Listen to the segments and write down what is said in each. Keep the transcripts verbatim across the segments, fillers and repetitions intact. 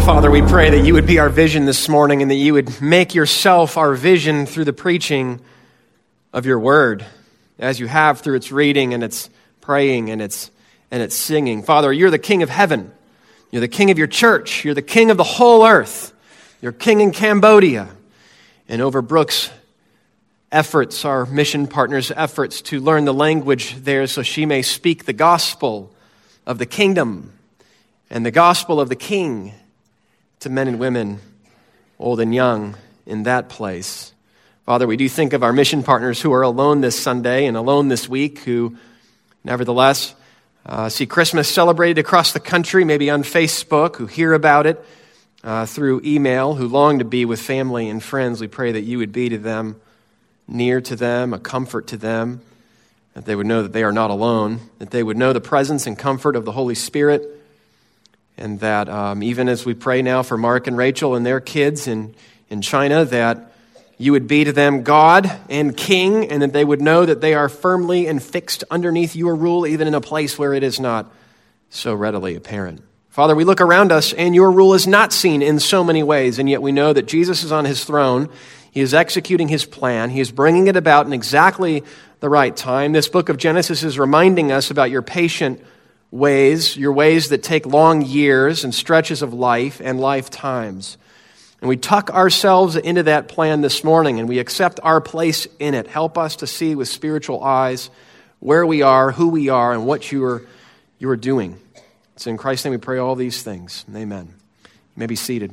Father, we pray that you would be our vision this morning and that you would make yourself our vision through the preaching of your word, as you have through its reading and its praying and its and its singing. Father, you're the King of heaven. You're the King of your church. You're the King of the whole earth. You're King in Cambodia. And over Brooke's efforts, our mission partner's efforts to learn the language there so she may speak the gospel of the kingdom and the gospel of the King to men and women, old and young, in that place. Father, we do think of our mission partners who are alone this Sunday and alone this week, who nevertheless uh, see Christmas celebrated across the country, maybe on Facebook, who hear about it uh, through email, who long to be with family and friends. We pray that you would be to them, near to them, a comfort to them, that they would know that they are not alone, that they would know the presence and comfort of the Holy Spirit, and that um, even as we pray now for Mark and Rachel and their kids in, in China, that you would be to them God and King, and that they would know that they are firmly and fixed underneath your rule, even in a place where it is not so readily apparent. Father, we look around us, and your rule is not seen in so many ways, and yet we know that Jesus is on his throne. He is executing his plan. He is bringing it about in exactly the right time. This book of Genesis is reminding us about your patient ways, your ways that take long years and stretches of life and lifetimes. And we tuck ourselves into that plan this morning, and we accept our place in it. Help us to see with spiritual eyes where we are, who we are, and what you are, you are doing. It's in Christ's name we pray all these things. Amen. You may be seated.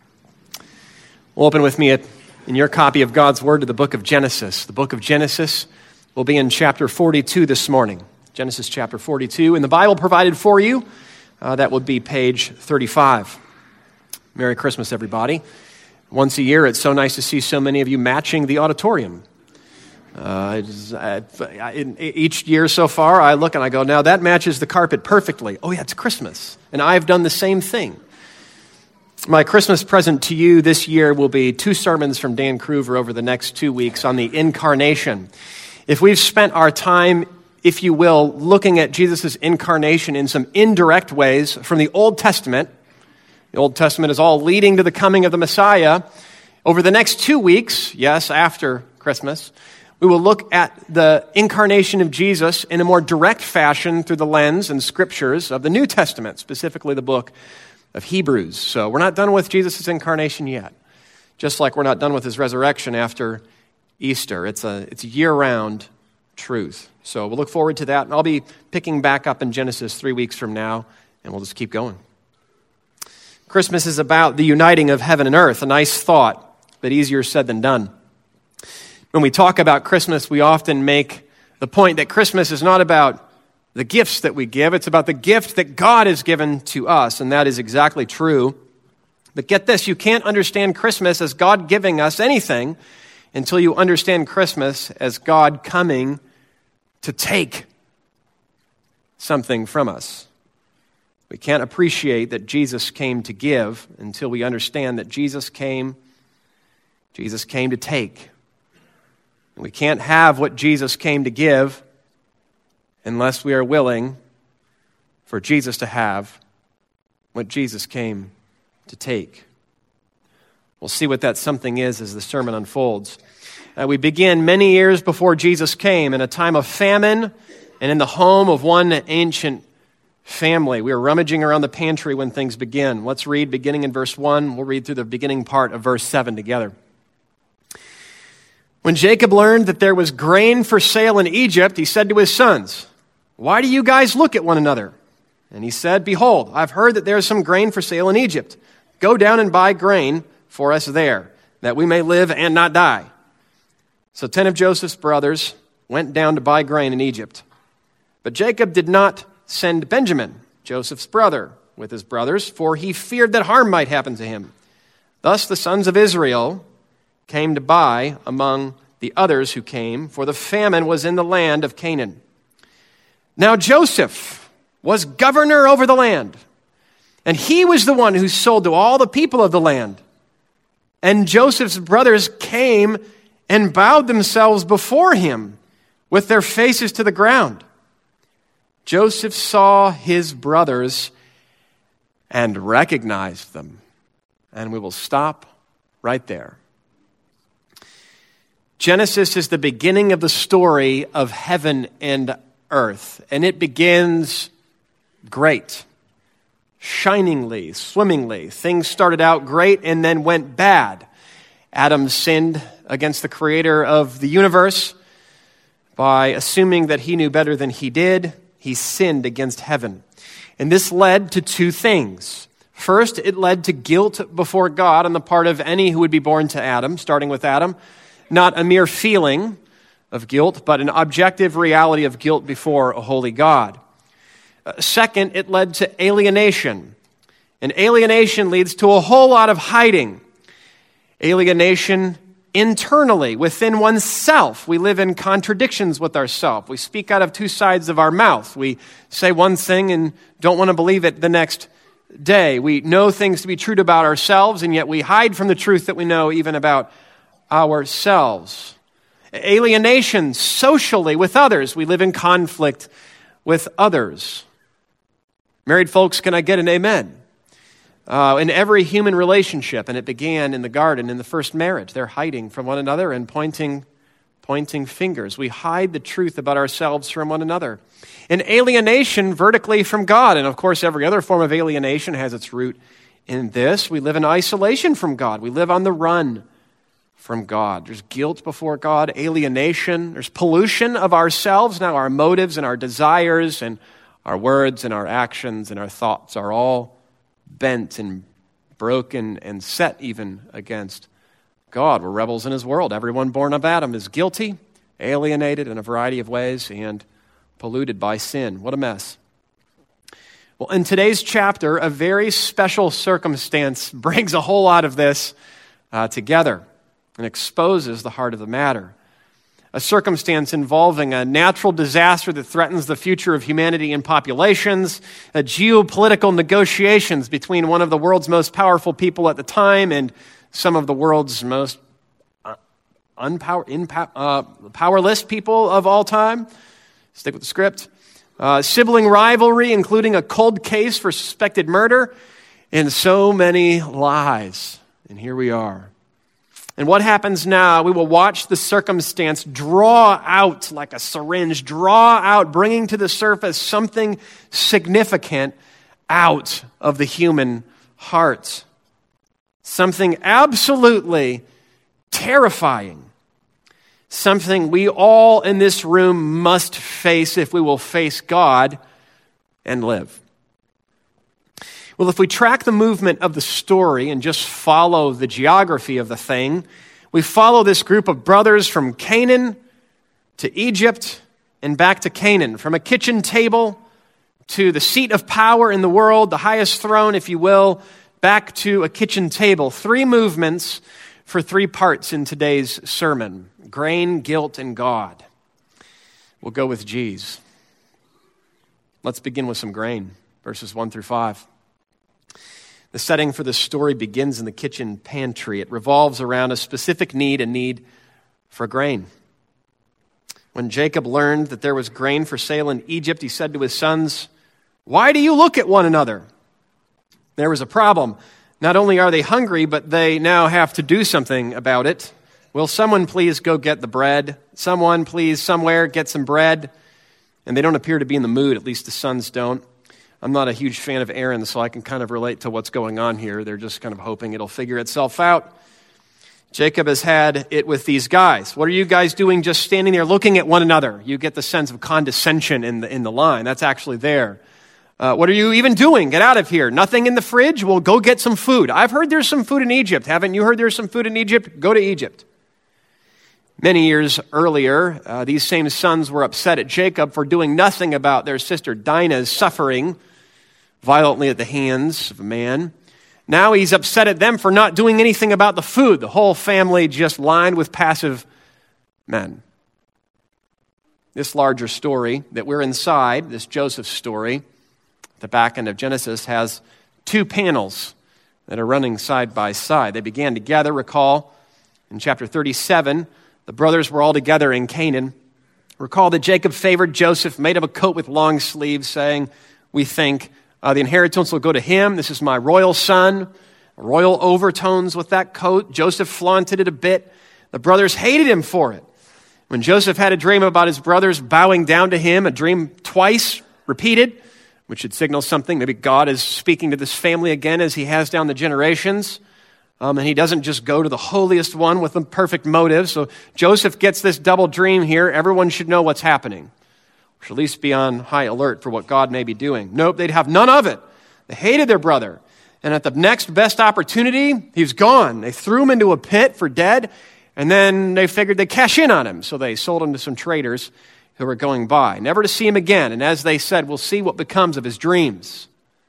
Well, open with me at, in your copy of God's Word to the book of Genesis. The book of Genesis will be in chapter forty-two this morning. Genesis chapter forty-two. In the Bible provided for you, uh, that would be page thirty-five. Merry Christmas, everybody. Once a year, it's so nice to see so many of you matching the auditorium. Uh, it's, uh, in, each year so far, I look and I go, now that matches the carpet perfectly. Oh yeah, it's Christmas. And I've done the same thing. My Christmas present to you this year will be two sermons from Dan Kruver over the next two weeks on the incarnation. If we've spent our time, if you will, looking at Jesus' incarnation in some indirect ways from the Old Testament, the Old Testament is all leading to the coming of the Messiah. Over the next two weeks, yes, after Christmas, we will look at the incarnation of Jesus in a more direct fashion through the lens and scriptures of the New Testament, specifically the book of Hebrews. So we're not done with Jesus' incarnation yet, just like we're not done with his resurrection after Easter. It's a, it's a year-round truth. So we'll look forward to that, and I'll be picking back up in Genesis three weeks from now, and we'll just keep going. Christmas is about the uniting of heaven and earth, a nice thought, but easier said than done. When we talk about Christmas, we often make the point that Christmas is not about the gifts that we give, it's about the gift that God has given to us, and that is exactly true. But get this, you can't understand Christmas as God giving us anything until you understand Christmas as God coming to take something from us. We can't appreciate that Jesus came to give until we understand that Jesus came, Jesus came to take. And we can't have what Jesus came to give unless we are willing for Jesus to have what Jesus came to take. We'll see what that something is as the sermon unfolds. Uh, we begin many years before Jesus came in a time of famine and in the home of one ancient family. We are rummaging around the pantry when things begin. Let's read beginning in verse one. We'll read through the beginning part of verse seven together. When Jacob learned that there was grain for sale in Egypt, he said to his sons, "Why do you guys look at one another?" And he said, "Behold, I've heard that there is some grain for sale in Egypt. Go down and buy grain for us there, that we may live and not die." So ten of Joseph's brothers went down to buy grain in Egypt. But Jacob did not send Benjamin, Joseph's brother, with his brothers, for he feared that harm might happen to him. Thus the sons of Israel came to buy among the others who came, for the famine was in the land of Canaan. Now Joseph was governor over the land, and he was the one who sold to all the people of the land. And Joseph's brothers came and bowed themselves before him with their faces to the ground. Joseph saw his brothers and recognized them. And we will stop right there. Genesis is the beginning of the story of heaven and earth, and it begins great, shiningly, swimmingly. Things started out great and then went bad. Adam sinned against the creator of the universe by assuming that he knew better than he did. He sinned against heaven. And this led to two things. First, it led to guilt before God on the part of any who would be born to Adam, starting with Adam. Not a mere feeling of guilt, but an objective reality of guilt before a holy God. Uh, second, it led to alienation. And alienation leads to a whole lot of hiding. Alienation internally, within oneself. We live in contradictions with ourselves. We speak out of two sides of our mouth. We say one thing and don't want to believe it the next day. We know things to be true about ourselves, and yet we hide from the truth that we know even about ourselves. Alienation socially with others. We live in conflict with others. Married folks, can I get an amen? Uh, in every human relationship, and it began in the garden in the first marriage, they're hiding from one another and pointing pointing fingers. We hide the truth about ourselves from one another. And alienation vertically from God. And of course, every other form of alienation has its root in this. We live in isolation from God. We live on the run from God. There's guilt before God, alienation. There's pollution of ourselves. Now our motives and our desires and our words and our actions and our thoughts are all bent and broken and set even against God. We're rebels in his world. Everyone born of Adam is guilty, alienated in a variety of ways, and polluted by sin. What a mess. Well, in today's chapter, a very special circumstance brings a whole lot of this uh, together and exposes the heart of the matter. A circumstance involving a natural disaster that threatens the future of humanity and populations, a geopolitical negotiations between one of the world's most powerful people at the time and some of the world's most unpower, impow, uh, powerless people of all time. Stick with the script. Uh, sibling rivalry, including a cold case for suspected murder, and so many lies. And here we are. And what happens now, we will watch the circumstance draw out like a syringe, draw out, bringing to the surface something significant out of the human heart. Something absolutely terrifying. Something we all in this room must face if we will face God and live. Well, if we track the movement of the story and just follow the geography of the thing, we follow this group of brothers from Canaan to Egypt and back to Canaan, from a kitchen table to the seat of power in the world, the highest throne, if you will, back to a kitchen table. Three movements for three parts in today's sermon: grain, guilt, and God. We'll go with G's. Let's begin with some grain, verses one through five. The setting for this story begins in the kitchen pantry. It revolves around a specific need, a need for grain. When Jacob learned that there was grain for sale in Egypt, he said to his sons, "Why do you look at one another?" There was a problem. Not only are they hungry, but they now have to do something about it. Will someone please go get the bread? Someone please somewhere get some bread. And they don't appear to be in the mood, at least the sons don't. I'm not a huge fan of Aaron, so I can kind of relate to what's going on here. They're just kind of hoping it'll figure itself out. Jacob has had it with these guys. What are you guys doing just standing there looking at one another? You get the sense of condescension in the in the line. That's actually there. Uh, what are you even doing? Get out of here. Nothing in the fridge? Well, go get some food. I've heard there's some food in Egypt. Haven't you heard there's some food in Egypt? Go to Egypt. Many years earlier, uh, these same sons were upset at Jacob for doing nothing about their sister Dinah's suffering violently at the hands of a man. Now he's upset at them for not doing anything about the food. The whole family just lined with passive men. This larger story that we're inside, this Joseph story, the back end of Genesis, has two panels that are running side by side. They began together. Recall in chapter thirty-seven, the brothers were all together in Canaan. Recall that Jacob favored Joseph, made him a coat with long sleeves, saying, we think, Uh, the inheritance will go to him. This is my royal son. royal overtones with that coat. Joseph flaunted it a bit. The brothers hated him for it. When Joseph had a dream about his brothers bowing down to him, a dream twice repeated, which should signal something. Maybe God is speaking to this family again as he has down the generations. Um, and he doesn't just go to the holiest one with the perfect motive. So Joseph gets this double dream here. Everyone should know what's happening. Or should at least be on high alert for what God may be doing. Nope, they'd have none of it. They hated their brother. And at the next best opportunity, he's gone. They threw him into a pit for dead. And then they figured they'd cash in on him. So they sold him to some traders who were going by, never to see him again. And as they said, we'll see what becomes of his dreams.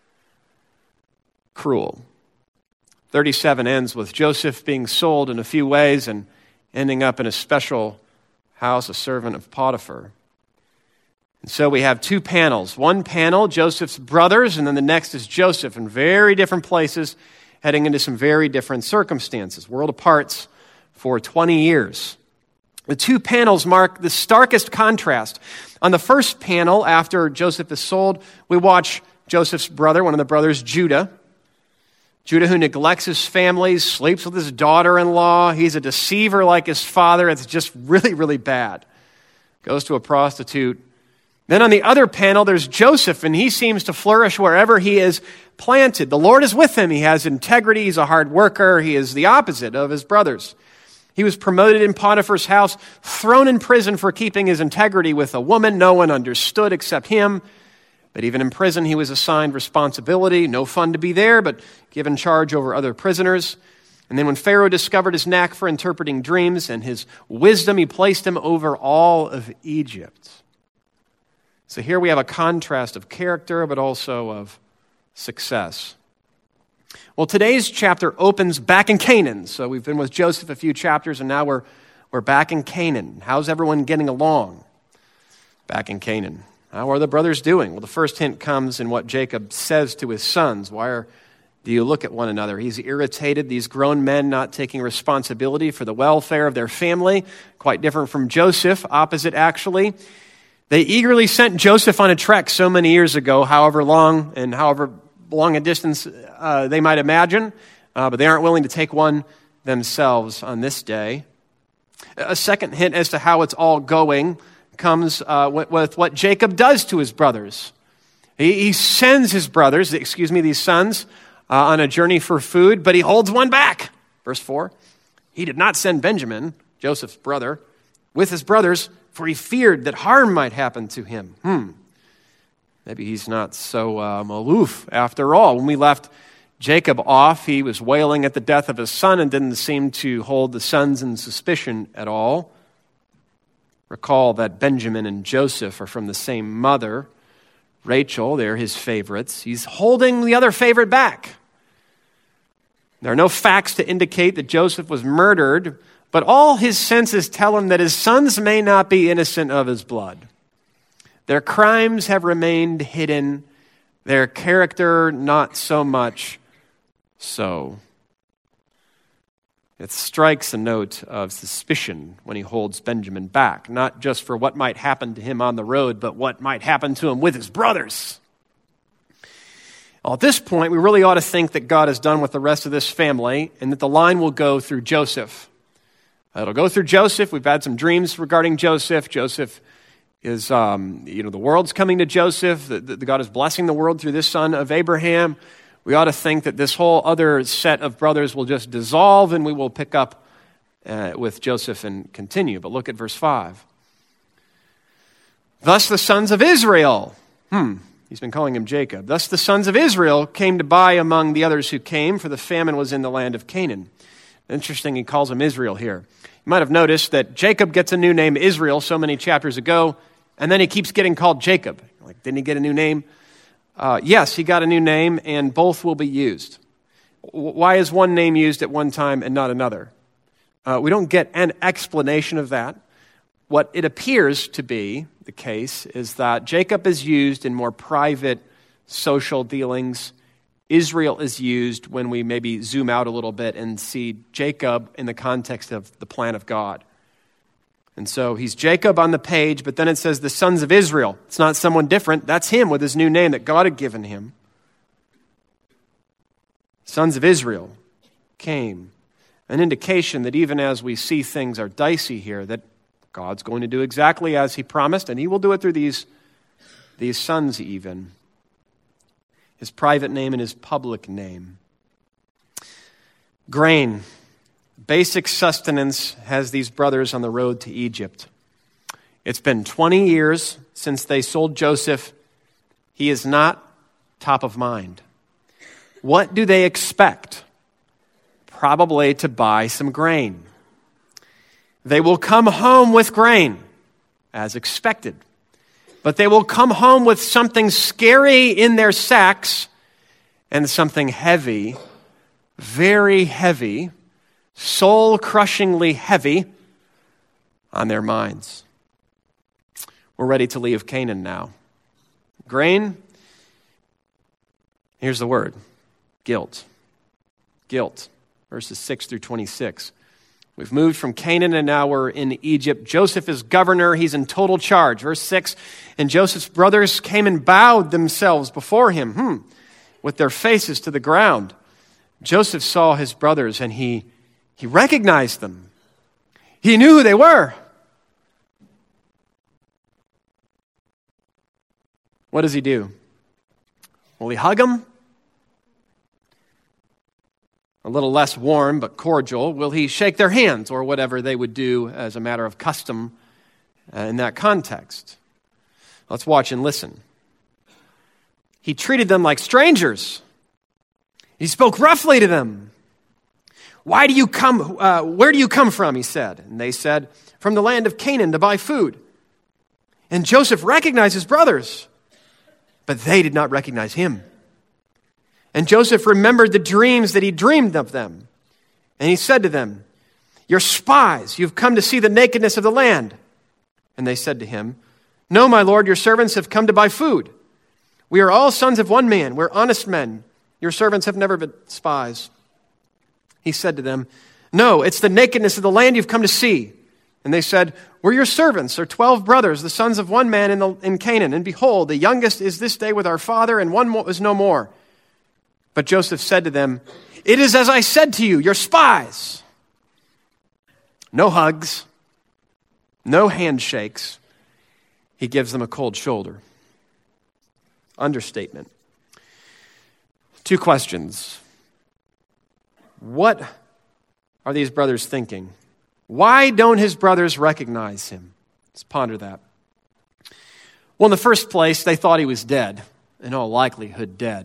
Cruel. thirty-seven ends with Joseph being sold in a few ways and ending up in a special house, a servant of Potiphar. And so we have two panels. One panel, Joseph's brothers, and then the next is Joseph in very different places, heading into some very different circumstances, world apart for twenty years. The two panels mark the starkest contrast. On the first panel, after Joseph is sold, we watch Joseph's brother, one of the brothers, Judah. Judah, who neglects his family, sleeps with his daughter-in-law. He's a deceiver like his father. It's just really, really bad. Goes to a prostitute. Then on the other panel, there's Joseph, and he seems to flourish wherever he is planted. The Lord is with him. He has integrity. He's a hard worker. He is the opposite of his brothers. He was promoted in Potiphar's house, thrown in prison for keeping his integrity with a woman no one understood except him. But even in prison, he was assigned responsibility. No fun to be there, but given charge over other prisoners. And then when Pharaoh discovered his knack for interpreting dreams and his wisdom, he placed him over all of Egypt. So here we have a contrast of character, but also of success. Well, today's chapter opens back in Canaan. So we've been with Joseph a few chapters, and now we're, we're back in Canaan. How's everyone getting along back in Canaan? How are the brothers doing? Well, the first hint comes in what Jacob says to his sons. Why are, do you look at one another? He's irritated, these grown men not taking responsibility for the welfare of their family. Quite different from Joseph, opposite actually. They eagerly sent Joseph on a trek so many years ago, however long and however long a distance uh, they might imagine, uh, but they aren't willing to take one themselves on this day. A second hint as to how it's all going comes uh, with, with what Jacob does to his brothers. He, he sends his brothers, excuse me, these sons, uh, on a journey for food, but he holds one back. Verse four, he did not send Benjamin, Joseph's brother, with his brothers, for he feared that harm might happen to him. Hmm. Maybe he's not so um, aloof after all. When we left Jacob off, he was wailing at the death of his son and didn't seem to hold the sons in suspicion at all. Recall that Benjamin and Joseph are from the same mother, Rachel. They're his favorites. He's holding the other favorite back. There are no facts to indicate that Joseph was murdered, but all his senses tell him that his sons may not be innocent of his blood. Their crimes have remained hidden, their character not so much so. It strikes a note of suspicion when he holds Benjamin back, not just for what might happen to him on the road, but what might happen to him with his brothers. Well, at this point, we really ought to think that God is done with the rest of this family and that the line will go through Joseph. It'll go through Joseph. We've had some dreams regarding Joseph. Joseph is, um, you know, the world's coming to Joseph. The, the, God is blessing the world through this son of Abraham. We ought to think that this whole other set of brothers will just dissolve and we will pick up uh, with Joseph and continue. But look at verse five. Thus the sons of Israel, hmm, he's been calling him Jacob. Thus the sons of Israel came to buy among the others who came, for the famine was in the land of Canaan. Interesting, he calls him Israel here. You might have noticed that Jacob gets a new name, Israel, so many chapters ago, and then he keeps getting called Jacob. Like, didn't he get a new name? Uh, yes, he got a new name, and both will be used. Why is one name used at one time and not another? Uh, we don't get an explanation of that. What it appears to be the case is that Jacob is used in more private social dealings. Israel is used when we maybe zoom out a little bit and see Jacob in the context of the plan of God. And so he's Jacob on the page, but then it says the sons of Israel. It's not someone different. That's him with his new name that God had given him. Sons of Israel. came. An indication that even as we see things are dicey here, that God's going to do exactly as he promised, and he will do it through these, these sons even. His private name and his public name. Grain, basic sustenance, has these brothers on the road to Egypt. It's been twenty years since they sold Joseph. He is not top of mind. What do they expect? Probably to buy some grain. They will come home with grain, as expected. But they will come home with something scary in their sacks and something heavy, very heavy, soul-crushingly heavy on their minds. We're ready to leave Canaan now. Grain, here's the word, guilt. Guilt, verses six through twenty-six. We've moved from Canaan and now we're in Egypt. Joseph is governor. He's in total charge. Verse six, and Joseph's brothers came and bowed themselves before him, hmm, with their faces to the ground. Joseph saw his brothers and he, he recognized them. He knew who they were. What does he do? Will he hug them? A little less warm but cordial. Will he shake their hands or whatever they would do as a matter of custom uh, in that context? Let's watch and listen. He treated them like strangers. He spoke roughly to them. Why do you come? Uh, where do you come from? He said. And they said, from the land of Canaan to buy food. And Joseph recognized his brothers, but they did not recognize him. And Joseph remembered the dreams that he dreamed of them. And he said to them, you're spies. You've come to see the nakedness of the land. And they said to him, no, my lord, your servants have come to buy food. We are all sons of one man. We're honest men. Your servants have never been spies. He said to them, no, it's the nakedness of the land you've come to see. And they said, we're your servants, our twelve brothers, the sons of one man in, the, in Canaan. And behold, the youngest is this day with our father, and one is no more. But Joseph said to them, it is as I said to you, you're spies. No hugs, no handshakes. He gives them a cold shoulder. Understatement. Two questions. What are these brothers thinking? Why don't his brothers recognize him? Let's ponder that. Well, in the first place, they thought he was dead, in all likelihood dead.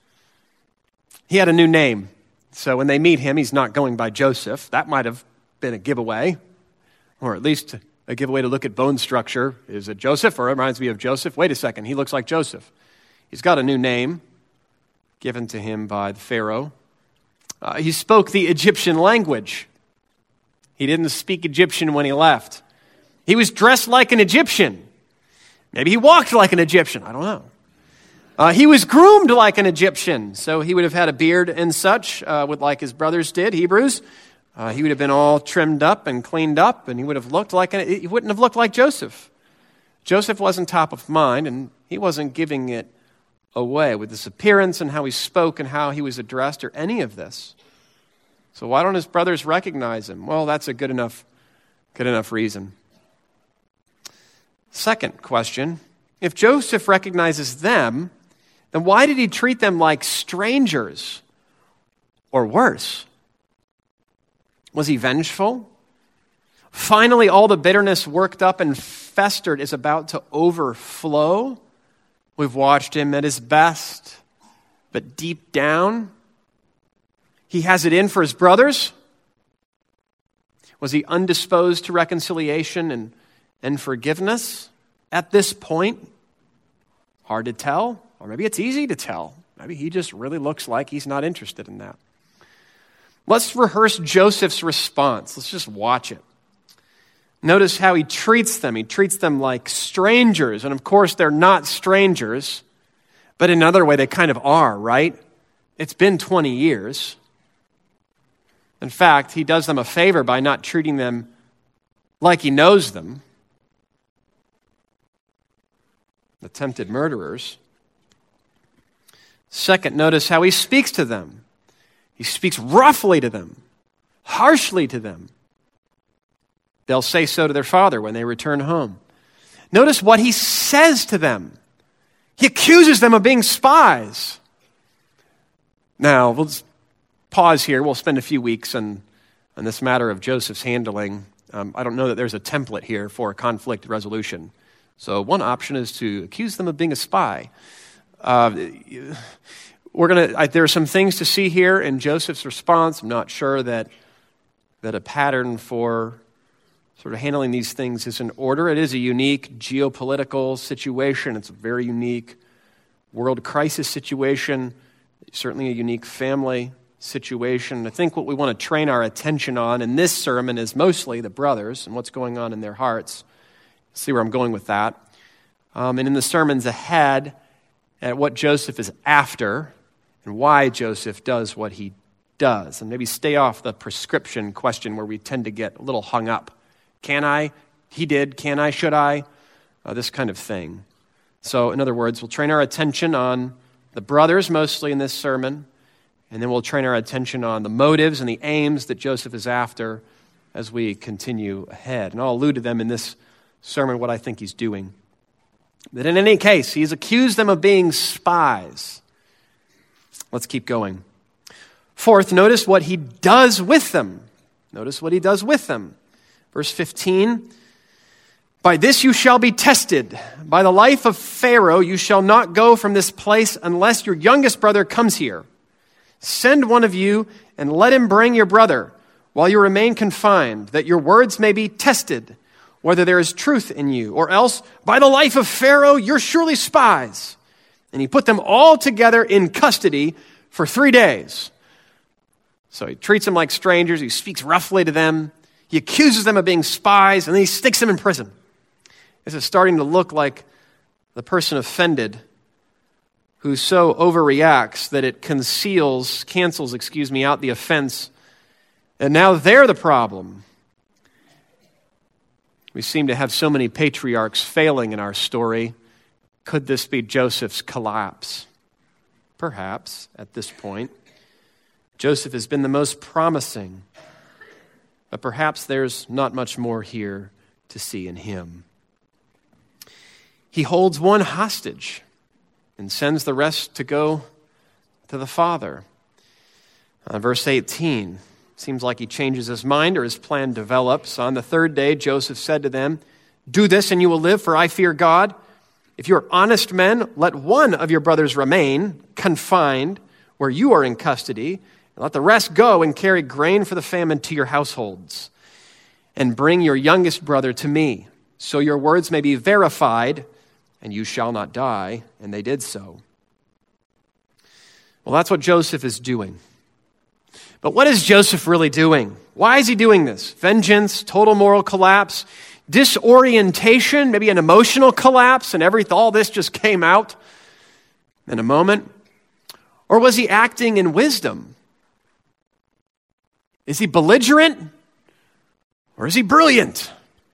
He had a new name, so when they meet him, he's not going by Joseph. That might have been a giveaway, or at least a giveaway to look at bone structure. Is it Joseph, or it reminds me of Joseph? Wait a second, he looks like Joseph. He's got a new name given to him by the Pharaoh. Uh, he spoke the Egyptian language. He didn't speak Egyptian when he left. He was dressed like an Egyptian. Maybe he walked like an Egyptian. I don't know. Uh, he was groomed like an Egyptian, so he would have had a beard and such, uh, with like his brothers did, Hebrews. Uh, he would have been all trimmed up and cleaned up, and he would have looked like an, he wouldn't have looked like Joseph. Joseph wasn't top of mind, and he wasn't giving it away with his appearance and how he spoke and how he was addressed or any of this. So why don't his brothers recognize him? Well, that's a good enough, good enough reason. Second question, if Joseph recognizes them, then why did he treat them like strangers or worse? Was he vengeful? Finally, all the bitterness worked up and festered is about to overflow. We've watched him at his best, but deep down, he has it in for his brothers. Was he undisposed to reconciliation and, and forgiveness at this point? Hard to tell, or maybe it's easy to tell. Maybe he just really looks like he's not interested in that. Let's rehearse Joseph's response. Let's just watch it. Notice how he treats them. He treats them like strangers. And of course, they're not strangers, but in another way, they kind of are, right? It's been twenty years. In fact, he does them a favor by not treating them like he knows them. Attempted murderers. Second, notice how he speaks to them. He speaks roughly to them, harshly to them. They'll say so to their father when they return home. Notice what he says to them. He accuses them of being spies. Now, we'll just pause here. We'll spend a few weeks on, on this matter of Joseph's handling. Um, I don't know that there's a template here for conflict resolution. So one option is to accuse them of being a spy. Uh, we're gonna. There are some things to see here in Joseph's response. I'm not sure that that a pattern for sort of handling these things is in order. It is a unique geopolitical situation. It's a very unique world crisis situation. Certainly a unique family situation. I think what we want to train our attention on in this sermon is mostly the brothers and what's going on in their hearts. See where I'm going with that. Um, and in the sermons ahead, at what Joseph is after and why Joseph does what he does. And maybe stay off the prescription question where we tend to get a little hung up. Can I? He did. Can I? Should I? Uh, this kind of thing. So in other words, we'll train our attention on the brothers mostly in this sermon, and then we'll train our attention on the motives and the aims that Joseph is after as we continue ahead. And I'll allude to them in this sermon, what I think he's doing. But in any case, he's accused them of being spies. Let's keep going. Fourth, notice what he does with them. Notice what he does with them. Verse fifteen, by this you shall be tested. By the life of Pharaoh you shall not go from this place unless your youngest brother comes here. Send one of you and let him bring your brother while you remain confined, that your words may be tested, whether there is truth in you, or else by the life of Pharaoh you're surely spies. And he put them all together in custody for three days. So he treats them like strangers, he speaks roughly to them, he accuses them of being spies, and then he sticks them in prison. This is starting to look like the person offended who so overreacts that it conceals, cancels, excuse me, out the offense, and now they're the problem. We seem to have so many patriarchs failing in our story. Could this be Joseph's collapse? Perhaps, at this point. Joseph has been the most promising, but perhaps there's not much more here to see in him. He holds one hostage and sends the rest to go to the father. Uh, verse eighteen, seems like he changes his mind or his plan develops. On the third day, Joseph said to them, do this and you will live, for I fear God. If you are honest men, let one of your brothers remain confined where you are in custody, and let the rest go and carry grain for the famine to your households. And bring your youngest brother to me, so your words may be verified, and you shall not die. And they did so. Well, that's what Joseph is doing. But what is Joseph really doing? Why is he doing this? Vengeance, total moral collapse, disorientation, maybe an emotional collapse, and everything, all this just came out in a moment? Or was he acting in wisdom? Is he belligerent? Or is he brilliant?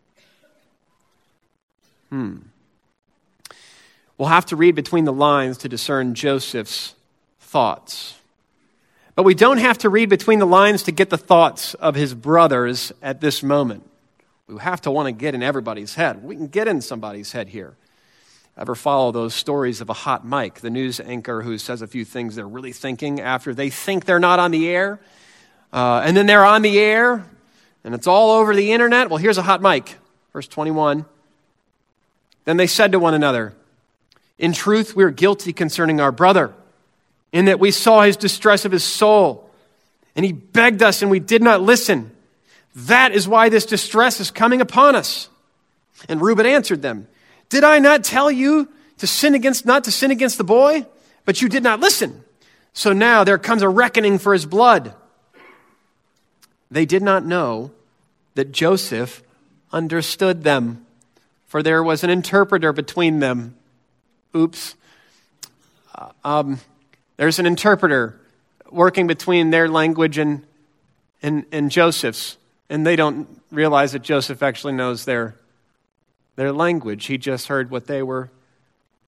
Hmm. We'll have to read between the lines to discern Joseph's thoughts. But we don't have to read between the lines to get the thoughts of his brothers at this moment. We have to want to get in everybody's head. We can get in somebody's head here. Ever follow those stories of a hot mic, the news anchor who says a few things they're really thinking after they think they're not on the air, uh, and then they're on the air, and it's all over the internet? Well, here's a hot mic. Verse twenty-one. Then they said to one another, in truth, we are guilty concerning our brother, in that we saw his distress of his soul, and he begged us, and we did not listen. That is why this distress is coming upon us. And Reuben answered them, did I not tell you to sin against, not to sin against the boy? But you did not listen. So now there comes a reckoning for his blood. They did not know that Joseph understood them, for there was an interpreter between them. Oops. Uh, um, there's an interpreter working between their language and, and, and Joseph's. And they don't realize that Joseph actually knows their, their language. He just heard what they were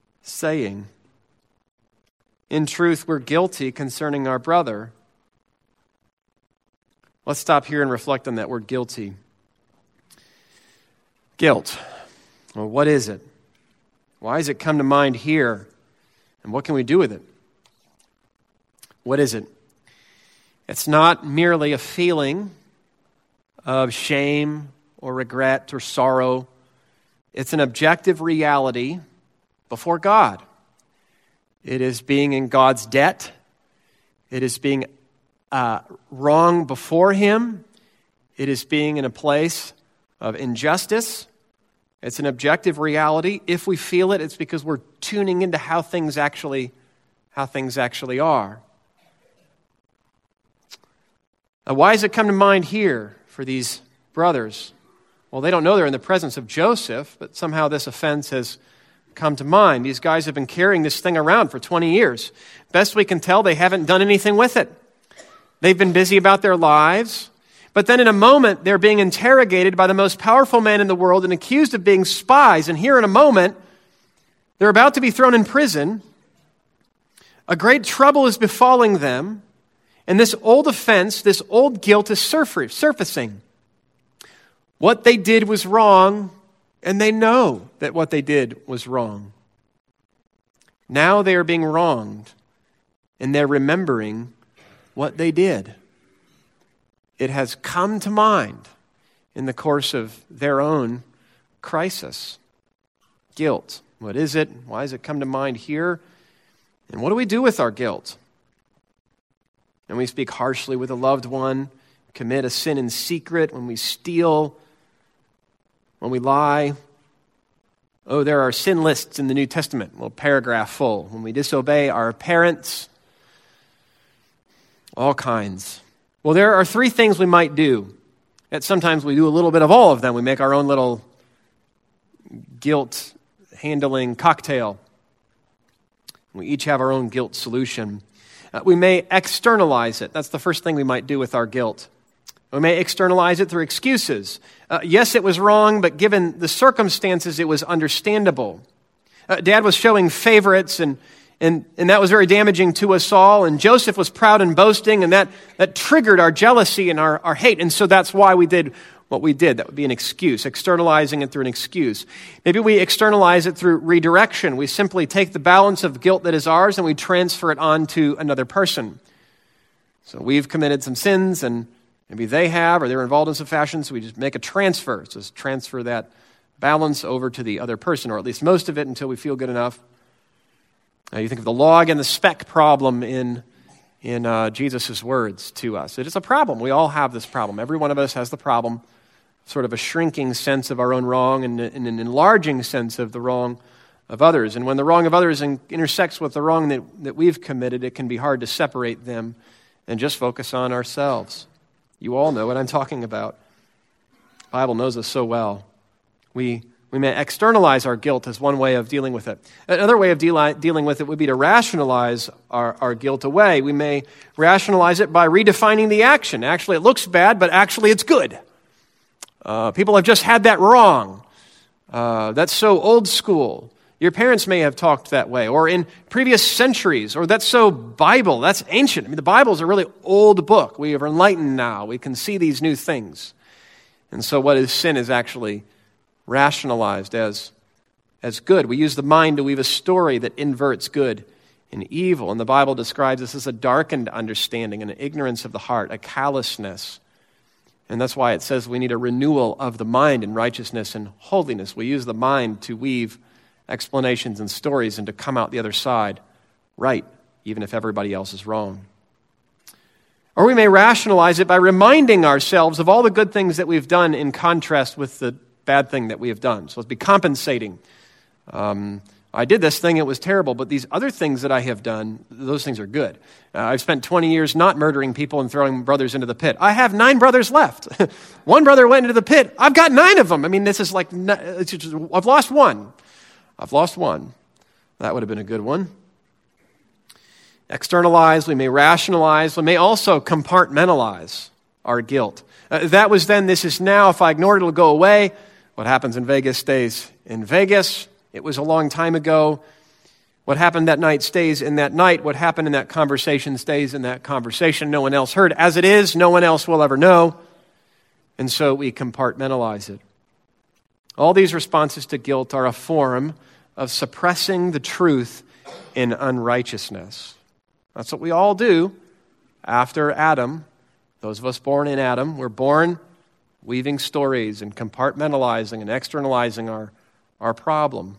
saying. In truth, we're guilty concerning our brother. Let's stop here and reflect on that word guilty. Guilt. Well, what is it? Why does it come to mind here? And what can we do with it? What is it? It's not merely a feeling of shame or regret or sorrow. It's an objective reality before God. It is being in God's debt. It is being uh, wrong before Him. It is being in a place of injustice. It's an objective reality. If we feel it, it's because we're tuning into how things actually, how things actually are. Now, why does it come to mind here for these brothers? Well, they don't know they're in the presence of Joseph, but somehow this offense has come to mind. These guys have been carrying this thing around for twenty years. Best we can tell, they haven't done anything with it. They've been busy about their lives. But then in a moment, they're being interrogated by the most powerful man in the world and accused of being spies. And here in a moment, they're about to be thrown in prison. A great trouble is befalling them. And this old offense, this old guilt is surfacing. What they did was wrong, and they know that what they did was wrong. Now they are being wronged, and they're remembering what they did. It has come to mind in the course of their own crisis. Guilt. What is it? Why does it come to mind here? And what do we do with our guilt? When we speak harshly with a loved one, commit a sin in secret, when we steal, when we lie. Oh, there are sin lists in the New Testament, a little paragraph full. When we disobey our parents, all kinds. Well, there are three things we might do. That sometimes we do a little bit of all of them. We make our own little guilt-handling cocktail. We each have our own guilt solution. Uh, we may externalize it. That's the first thing we might do with our guilt. We may externalize it through excuses. Uh, yes, it was wrong, but given the circumstances, it was understandable. Uh, Dad was showing favorites, and, and, and that was very damaging to us all. And Joseph was proud and boasting, and that, that triggered our jealousy and our, our hate. And so that's why we did what we did. That would be an excuse, externalizing it through an excuse. Maybe we externalize it through redirection. We simply take the balance of guilt that is ours and we transfer it on to another person. So we've committed some sins, and maybe they have, or they're involved in some fashion, so we just make a transfer. So just transfer that balance over to the other person, or at least most of it until we feel good enough. Now you think of the log and the speck problem in in uh, Jesus' words to us. It is a problem. We all have this problem. Every one of us has the problem, sort of a shrinking sense of our own wrong and, and an enlarging sense of the wrong of others. And when the wrong of others in, intersects with the wrong that, that we've committed, it can be hard to separate them and just focus on ourselves. You all know what I'm talking about. The Bible knows us so well. We we may externalize our guilt as one way of dealing with it. Another way of deal, dealing with it would be to rationalize our, our guilt away. We may rationalize it by redefining the action. Actually, it looks bad, but actually it's good. Uh, people have just had that wrong. Uh, that's so old school. Your parents may have talked that way, or in previous centuries, or that's so Bible, that's ancient. I mean, the Bible is a really old book. We are enlightened now. We can see these new things. And so what is sin is actually rationalized as, as good. We use the mind to weave a story that inverts good and evil. And the Bible describes this as a darkened understanding, an ignorance of the heart, a callousness. And that's why it says we need a renewal of the mind in righteousness and holiness. We use the mind to weave explanations and stories and to come out the other side right, even if everybody else is wrong. Or we may rationalize it by reminding ourselves of all the good things that we've done in contrast with the bad thing that we have done. So let's be compensating. Um, I did this thing, it was terrible, but these other things that I have done, those things are good. Uh, I've spent twenty years not murdering people and throwing brothers into the pit. I have nine brothers left. One brother went into the pit. I've got nine of them. I mean, this is like, it's just, I've lost one. I've lost one. That would have been a good one. Externalize, we may rationalize, we may also compartmentalize our guilt. Uh, that was then, this is now. If I ignore it, it'll go away. What happens in Vegas stays in Vegas. It was a long time ago. What happened that night stays in that night. What happened in that conversation stays in that conversation. No one else heard. As it is, no one else will ever know. And so we compartmentalize it. All these responses to guilt are a form of suppressing the truth in unrighteousness. That's what we all do after Adam. Those of us born in Adam, we're born weaving stories and compartmentalizing and externalizing our, our problem.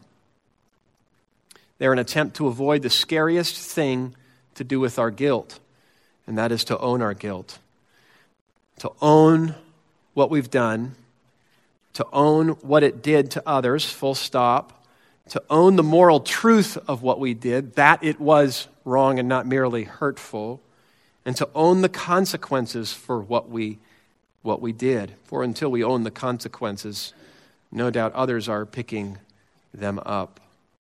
They're an attempt to avoid the scariest thing to do with our guilt, and that is to own our guilt. To own what we've done, to own what it did to others, full stop, to own the moral truth of what we did, that it was wrong and not merely hurtful, and to own the consequences for what we what we did. For until we own the consequences, no doubt others are picking them up.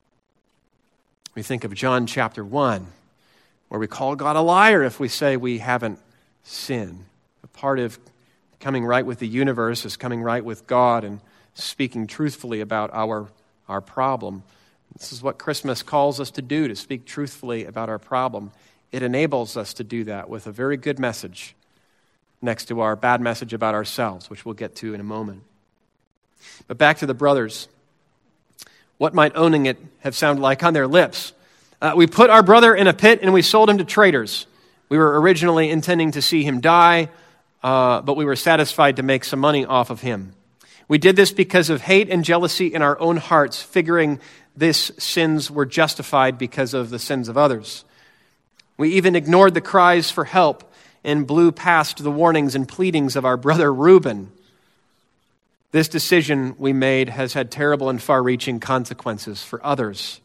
We think of John chapter one, where we call God a liar if we say we haven't sinned. A part of coming right with the universe is coming right with God and speaking truthfully about our, our problem. This is what Christmas calls us to do, to speak truthfully about our problem. It enables us to do that with a very good message next to our bad message about ourselves, which we'll get to in a moment. But back to the brothers. What might owning it have sounded like on their lips? Uh, we put our brother in a pit and we sold him to traders. We were originally intending to see him die, uh, but we were satisfied to make some money off of him. We did this because of hate and jealousy in our own hearts, figuring these sins were justified because of the sins of others. We even ignored the cries for help and blew past the warnings and pleadings of our brother Reuben. This decision we made has had terrible and far-reaching consequences for others.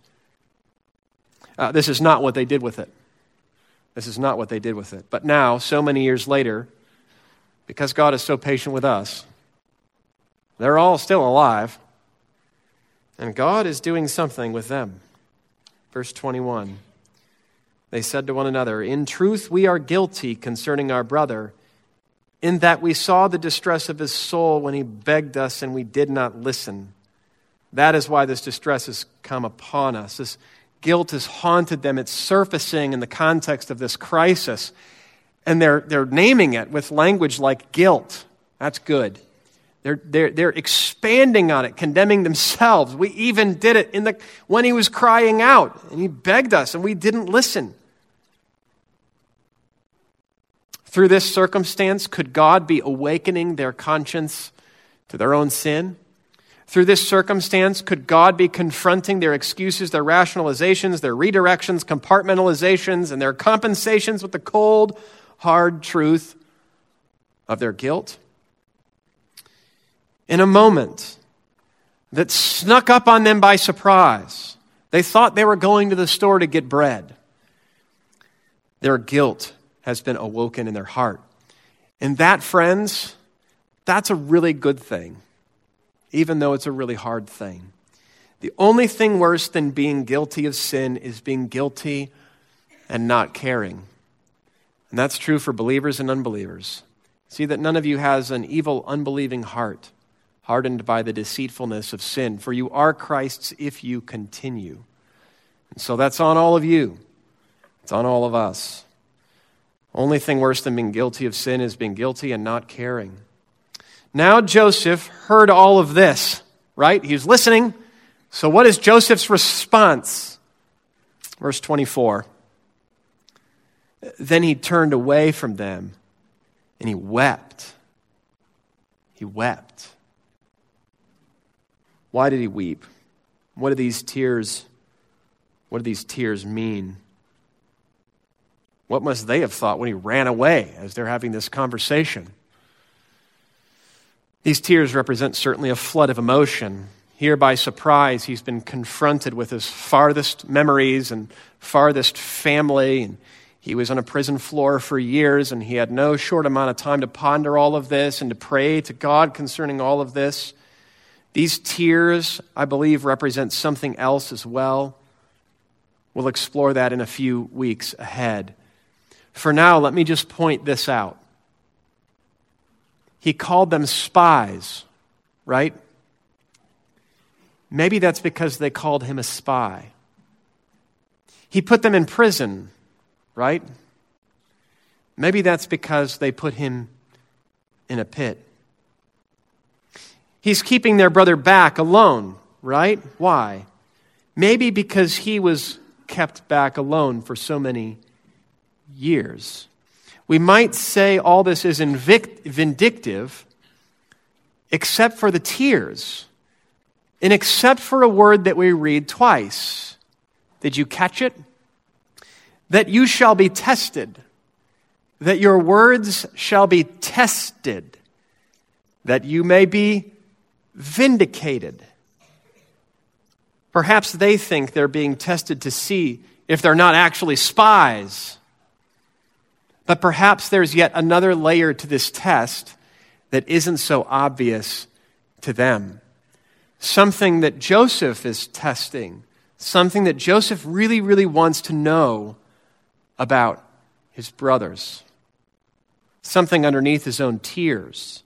Uh, this is not what they did with it. This is not what they did with it. But now, so many years later, because God is so patient with us, they're all still alive, and God is doing something with them. Verse twenty-one, they said to one another, "In truth, we are guilty concerning our brother, in that we saw the distress of his soul when he begged us and we did not listen. That is why this distress has come upon us." This guilt has haunted them. It's surfacing in the context of this crisis. And they're, they're naming it with language like guilt. That's good. They're, they're, they're expanding on it, condemning themselves. We even did it in the when he was crying out and he begged us and we didn't listen. Through this circumstance, could God be awakening their conscience to their own sin? Through this circumstance, could God be confronting their excuses, their rationalizations, their redirections, compartmentalizations, and their compensations with the cold, hard truth of their guilt? In a moment that snuck up on them by surprise, they thought they were going to the store to get bread. Their guilt has been awoken in their heart. And that, friends, that's a really good thing, even though it's a really hard thing. The only thing worse than being guilty of sin is being guilty and not caring. And that's true for believers and unbelievers. See that none of you has an evil, unbelieving heart, hardened by the deceitfulness of sin. For you are Christ's if you continue. And so that's on all of you. It's on all of us. Only thing worse than being guilty of sin is being guilty and not caring. Now Joseph heard all of this, right? He was listening. So what is Joseph's response? Verse twenty-four. Then he turned away from them and he wept. He wept. Why did he weep? What do these tears, what do these tears mean? What must they have thought when he ran away as they're having this conversation? These tears represent certainly a flood of emotion. Here by surprise, he's been confronted with his farthest memories and farthest family. And he was on a prison floor for years, and he had no short amount of time to ponder all of this and to pray to God concerning all of this. These tears, I believe, represent something else as well. We'll explore that in a few weeks ahead. For now, let me just point this out. He called them spies, right? Maybe that's because they called him a spy. He put them in prison, right? Maybe that's because they put him in a pit. He's keeping their brother back alone, right? Why? Maybe because he was kept back alone for so many years. We might say all this is invict- vindictive, except for the tears, and except for a word that we read twice. Did you catch it? That you shall be tested, that your words shall be tested, that you may be vindicated. Perhaps they think they're being tested to see if they're not actually spies. But perhaps there's yet another layer to this test that isn't so obvious to them. Something that Joseph is testing. Something that Joseph really, really wants to know about his brothers. Something underneath his own tears.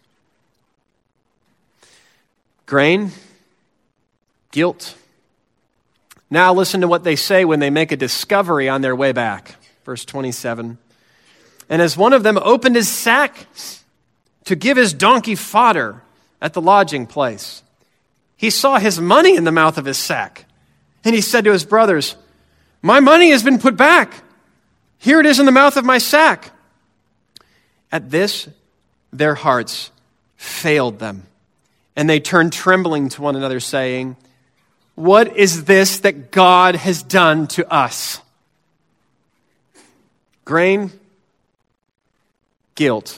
Grain, guilt. Now listen to what they say when they make a discovery on their way back. Verse twenty-seven. And as one of them opened his sack to give his donkey fodder at the lodging place, he saw his money in the mouth of his sack. And he said to his brothers, my money has been put back. Here it is in the mouth of my sack. At this, their hearts failed them. And they turned trembling to one another, saying, what is this that God has done to us? Grain, guilt,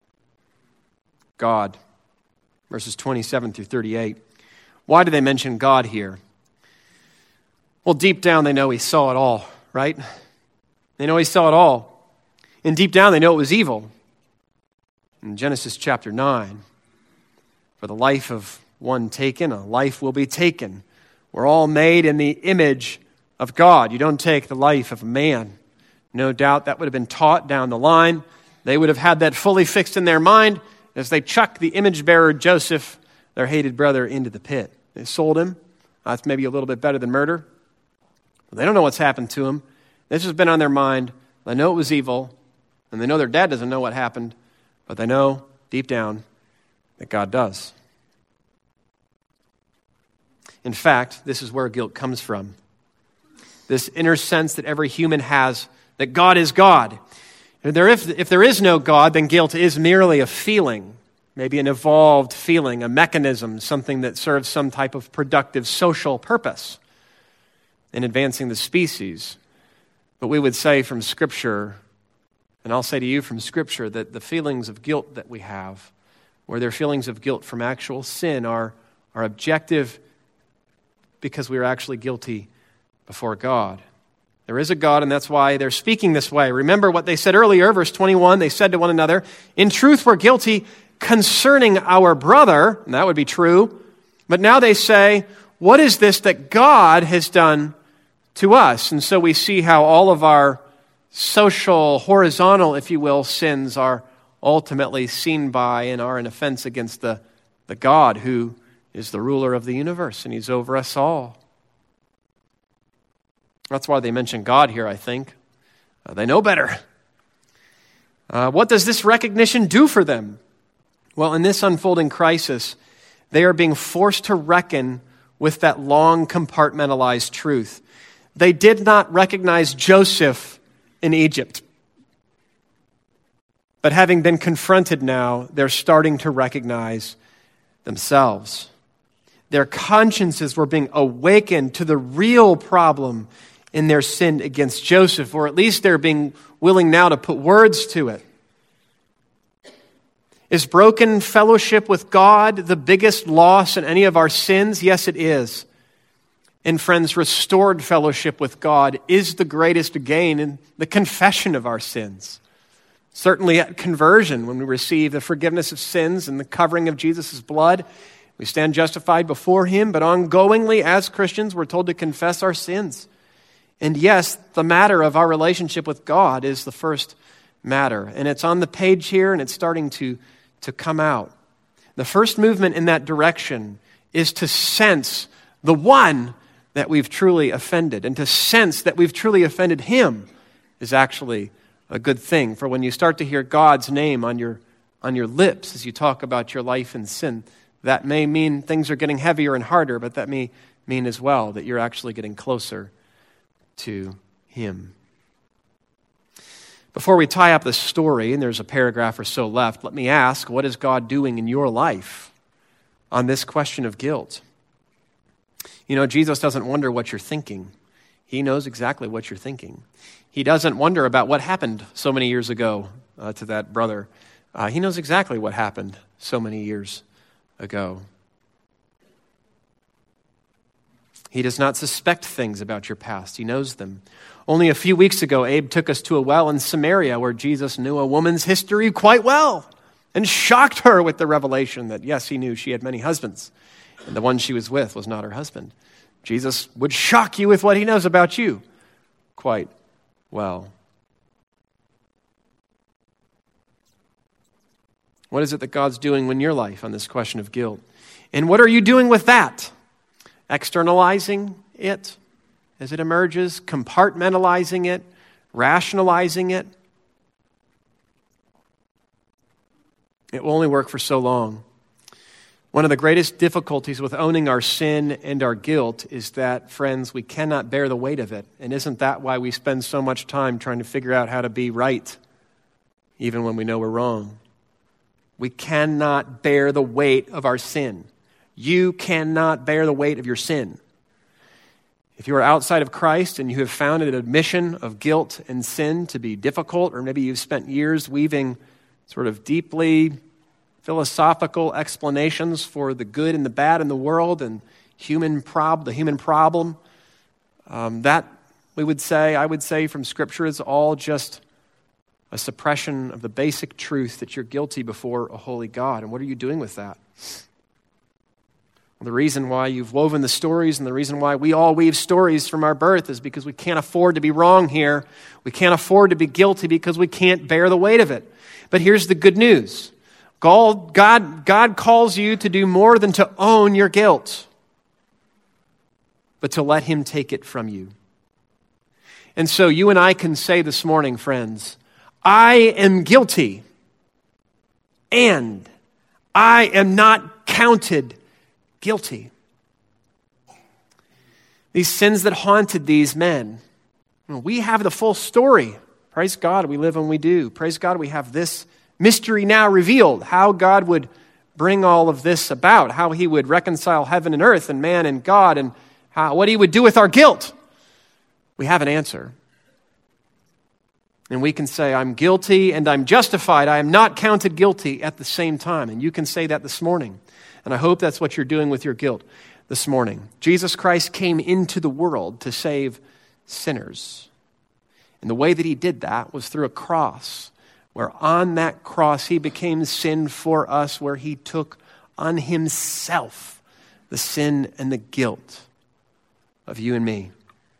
God. Verses twenty-seven through thirty-eight. Why do they mention God here? Well, deep down they know he saw it all, right? They know he saw it all. And deep down they know it was evil. In Genesis chapter nine, for the life of one taken, a life will be taken. We're all made in the image of God. You don't take the life of a man. No doubt that would have been taught down the line. They would have had that fully fixed in their mind as they chucked the image bearer Joseph, their hated brother, into the pit. They sold him. That's maybe a little bit better than murder. But they don't know what's happened to him. This has been on their mind. They know it was evil, and they know their dad doesn't know what happened, but they know deep down that God does. In fact, this is where guilt comes from. This inner sense that every human has that God is God. If there, if, if there is no God, then guilt is merely a feeling, maybe an evolved feeling, a mechanism, something that serves some type of productive social purpose in advancing the species. But we would say from Scripture, and I'll say to you from Scripture, that the feelings of guilt that we have, where they're feelings of guilt from actual sin, are, are objective because we are actually guilty before God. There is a God, and that's why they're speaking this way. Remember what they said earlier, verse twenty-one, they said to one another, in truth we're guilty concerning our brother, and that would be true, but now they say, what is this that God has done to us? And so we see how all of our social, horizontal, if you will, sins are ultimately seen by and are an offense against the, the God who is the ruler of the universe, and he's over us all. That's why they mention God here, I think. Uh, they know better. Uh, what does this recognition do for them? Well, in this unfolding crisis, they are being forced to reckon with that long compartmentalized truth. They did not recognize Joseph in Egypt. But having been confronted now, they're starting to recognize themselves. Their consciences were being awakened to the real problem in their sin against Joseph, or at least they're being willing now to put words to it. Is broken fellowship with God the biggest loss in any of our sins? Yes, it is. And friends, restored fellowship with God is the greatest gain in the confession of our sins. Certainly at conversion, when we receive the forgiveness of sins and the covering of Jesus' blood, we stand justified before him, but ongoingly as Christians, we're told to confess our sins. And yes, the matter of our relationship with God is the first matter. And it's on the page here, and it's starting to, to come out. The first movement in that direction is to sense the one that we've truly offended. And to sense that we've truly offended him is actually a good thing. For when you start to hear God's name on your on your lips as you talk about your life in sin, that may mean things are getting heavier and harder, but that may mean as well that you're actually getting closer to him. Before we tie up the story, and there's a paragraph or so left, let me ask, what is God doing in your life on this question of guilt? You know, Jesus doesn't wonder what you're thinking. He knows exactly what you're thinking. He doesn't wonder about what happened so many years ago uh, to that brother. Uh, he knows exactly what happened so many years ago. He does not suspect things about your past. He knows them. Only a few weeks ago, Abe took us to a well in Samaria where Jesus knew a woman's history quite well and shocked her with the revelation that, yes, he knew she had many husbands, and the one she was with was not her husband. Jesus would shock you with what he knows about you quite well. What is it that God's doing in your life on this question of guilt? And what are you doing with that? Externalizing it as it emerges, compartmentalizing it, rationalizing it. It will only work for so long. One of the greatest difficulties with owning our sin and our guilt is that, friends, we cannot bear the weight of it. And isn't that why we spend so much time trying to figure out how to be right, even when we know we're wrong? We cannot bear the weight of our sin. You cannot bear the weight of your sin. If you are outside of Christ and you have found an admission of guilt and sin to be difficult, or maybe you've spent years weaving sort of deeply philosophical explanations for the good and the bad in the world and human prob- the human problem, um, that we would say, I would say from Scripture, is all just a suppression of the basic truth that you're guilty before a holy God. And what are you doing with that? Well, the reason why you've woven the stories and the reason why we all weave stories from our birth is because we can't afford to be wrong here. We can't afford to be guilty because we can't bear the weight of it. But here's the good news. God, God, God calls you to do more than to own your guilt, but to let him take it from you. And so you and I can say this morning, friends, I am guilty, and I am not counted guilty. These sins that haunted these men, we have the full story. Praise God, we live and we do. Praise God, we have this mystery now revealed, how God would bring all of this about, how he would reconcile heaven and earth and man and God, and how, what he would do with our guilt. We have an answer. And we can say, I'm guilty and I'm justified. I am not counted guilty at the same time. And you can say that this morning. And I hope that's what you're doing with your guilt this morning. Jesus Christ came into the world to save sinners. And the way that he did that was through a cross, where on that cross he became sin for us, where he took on himself the sin and the guilt of you and me.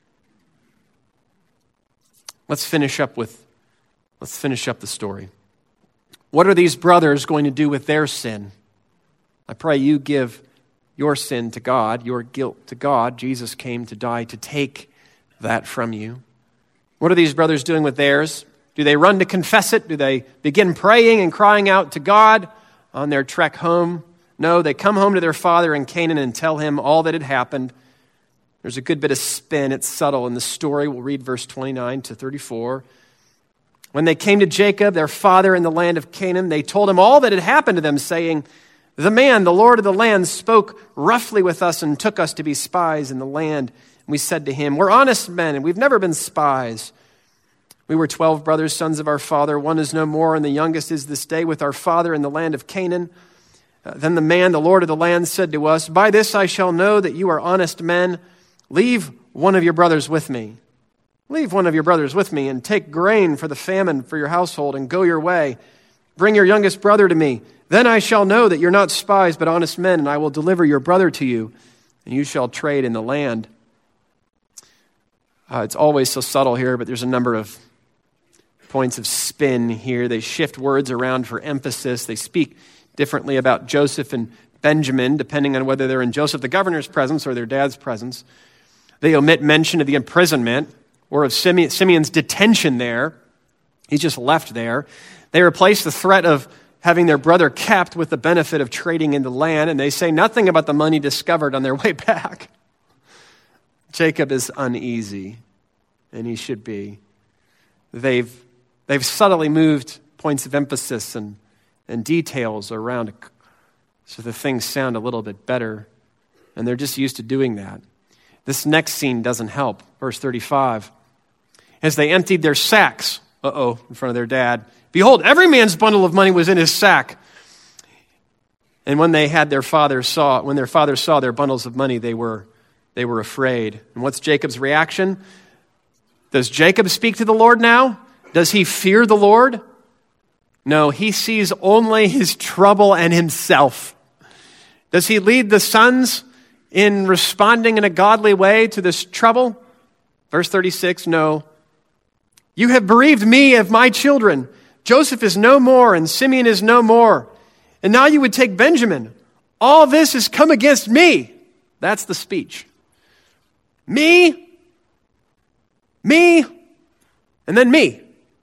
Let's finish up with, let's finish up the story. What are these brothers going to do with their sin? I pray you give your sin to God, your guilt to God. Jesus came to die to take that from you. What are these brothers doing with theirs? Do they run to confess it? Do they begin praying and crying out to God on their trek home? No, they come home to their father in Canaan and tell him all that had happened. There's a good bit of spin. It's subtle in the story. We'll read verse twenty-nine to thirty-four. When they came to Jacob, their father in the land of Canaan, they told him all that had happened to them, saying, the man, the Lord of the land, spoke roughly with us and took us to be spies in the land. And we said to him, we're honest men, and we've never been spies. We were twelve brothers, sons of our father. One is no more, and the youngest is this day with our father in the land of Canaan. Uh, then the man, the Lord of the land, said to us, by this I shall know that you are honest men. Leave one of your brothers with me. Leave one of your brothers with me, and take grain for the famine for your household, and go your way. Bring your youngest brother to me. Then I shall know that you're not spies, but honest men, and I will deliver your brother to you, and you shall trade in the land. Uh, it's always so subtle here, but there's a number of points of spin here. They shift words around for emphasis. They speak differently about Joseph and Benjamin, depending on whether they're in Joseph the governor's presence or their dad's presence. They omit mention of the imprisonment or of Simeon, Simeon's detention there. He's just left there. They replace the threat of having their brother kept with the benefit of trading into land, and they say nothing about the money discovered on their way back. Jacob is uneasy, and he should be. They've, they've subtly moved points of emphasis and, and details around so the things sound a little bit better, and they're just used to doing that. This next scene doesn't help. Verse thirty-five. As they emptied their sacks, uh-oh, in front of their dad, behold, every man's bundle of money was in his sack. And when they had their father saw, when their father saw their bundles of money, they were, they were afraid. And what's Jacob's reaction? Does Jacob speak to the Lord now? Does he fear the Lord? No, he sees only his trouble and himself. Does he lead the sons in responding in a godly way to this trouble? Verse thirty-six, no. You have bereaved me of my children. Joseph is no more, and Simeon is no more. And now you would take Benjamin. All this has come against me. That's the speech. Me, me, and then me.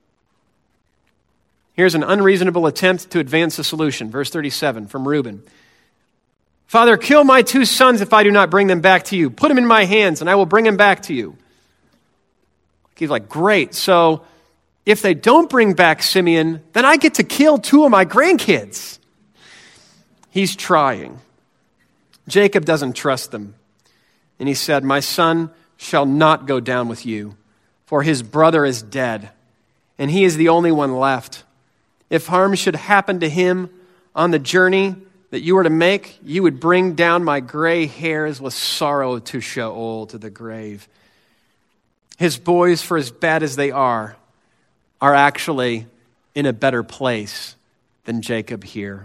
Here's an unreasonable attempt to advance a solution. Verse thirty-seven from Reuben. Father, kill my two sons if I do not bring them back to you. Put them in my hands, and I will bring them back to you. He's like, great. So if they don't bring back Simeon, then I get to kill two of my grandkids. He's trying. Jacob doesn't trust them. And he said, my son shall not go down with you, for his brother is dead, and he is the only one left. If harm should happen to him on the journey that you were to make, you would bring down my gray hairs with sorrow to Sheol, to the grave. His boys, for as bad as they are, are actually in a better place than Jacob here.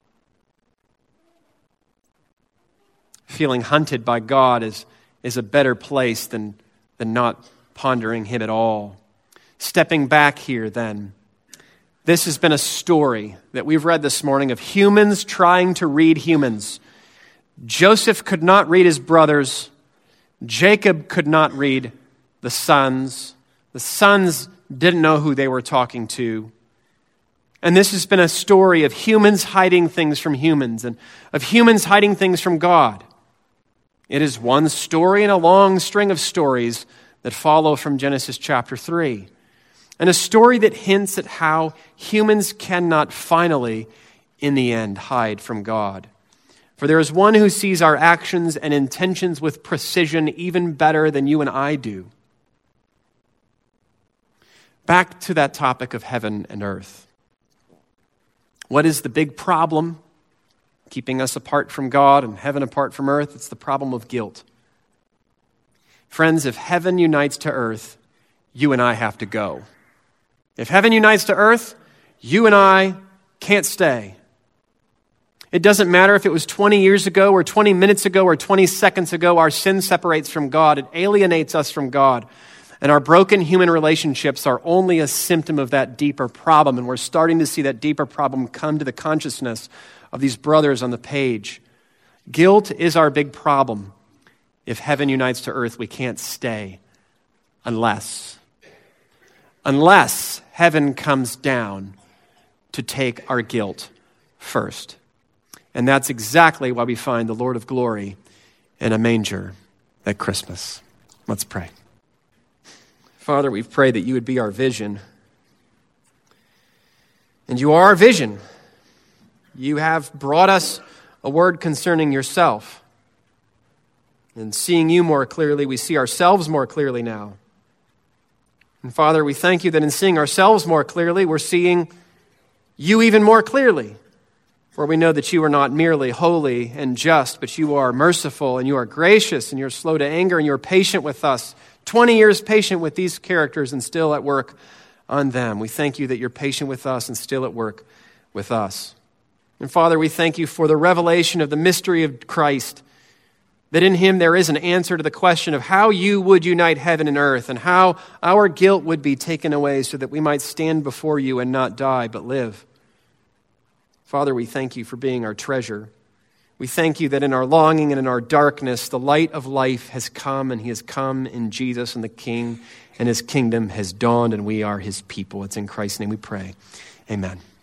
Feeling hunted by God is, is a better place than, than not pondering him at all. Stepping back here then, this has been a story that we've read this morning of humans trying to read humans. Joseph could not read his brothers. Jacob could not read the sons. The sons didn't know who they were talking to. And this has been a story of humans hiding things from humans and of humans hiding things from God. It is one story in a long string of stories that follow from Genesis chapter three. And a story that hints at how humans cannot finally, in the end, hide from God. For there is one who sees our actions and intentions with precision even better than you and I do. Back to that topic of heaven and earth. What is the big problem keeping us apart from God and heaven apart from earth? It's the problem of guilt. Friends, if heaven unites to earth, you and I have to go. If heaven unites to earth, you and I can't stay. It doesn't matter if it was twenty years ago or twenty minutes ago or twenty seconds ago, our sin separates from God. It alienates us from God. And our broken human relationships are only a symptom of that deeper problem. And we're starting to see that deeper problem come to the consciousness of these brothers on the page. Guilt is our big problem. If heaven unites to earth, we can't stay unless, unless heaven comes down to take our guilt first. And that's exactly why we find the Lord of glory in a manger at Christmas. Let's pray. Father, we pray that you would be our vision. And you are our vision. You have brought us a word concerning yourself. And seeing you more clearly, we see ourselves more clearly now. And Father, we thank you that in seeing ourselves more clearly, we're seeing you even more clearly. For we know that you are not merely holy and just, but you are merciful and you are gracious and you're slow to anger and you're patient with us. twenty years patient with these characters and still at work on them. We thank you that you're patient with us and still at work with us. And Father, we thank you for the revelation of the mystery of Christ, that in him there is an answer to the question of how you would unite heaven and earth and how our guilt would be taken away so that we might stand before you and not die but live. Father, we thank you for being our treasure. We thank you that in our longing and in our darkness, the light of life has come, and he has come in Jesus and the King, and his kingdom has dawned, and we are his people. It's in Christ's name we pray. Amen.